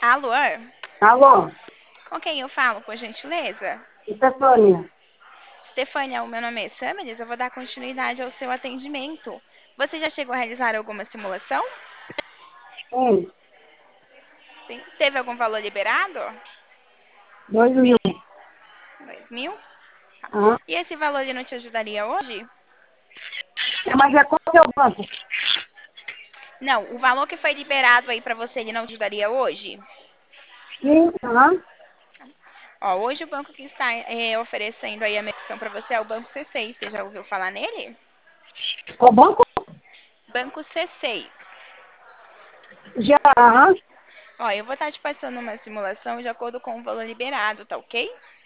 Alô? Alô, Com quem eu falo, por gentileza? Stefânia. Stefânia, o meu nome é Samiris, eu vou dar continuidade ao seu atendimento. Você já chegou a realizar alguma simulação? Sim, Sim. Teve algum valor liberado? 2.000. 2.000? Tá. Aham. E esse valor ele não te ajudaria hoje? Mas é qual que é o banco? Não, o valor que foi liberado aí pra você, ele não te ajudaria hoje? Sim, aham. Ó, hoje o banco que está oferecendo aí a minha opção pra você é o Banco C6. Você já ouviu falar nele? Qual banco? Banco C6. Já, aham. Ó, eu vou estar te passando uma simulação de acordo com o valor liberado, tá ok?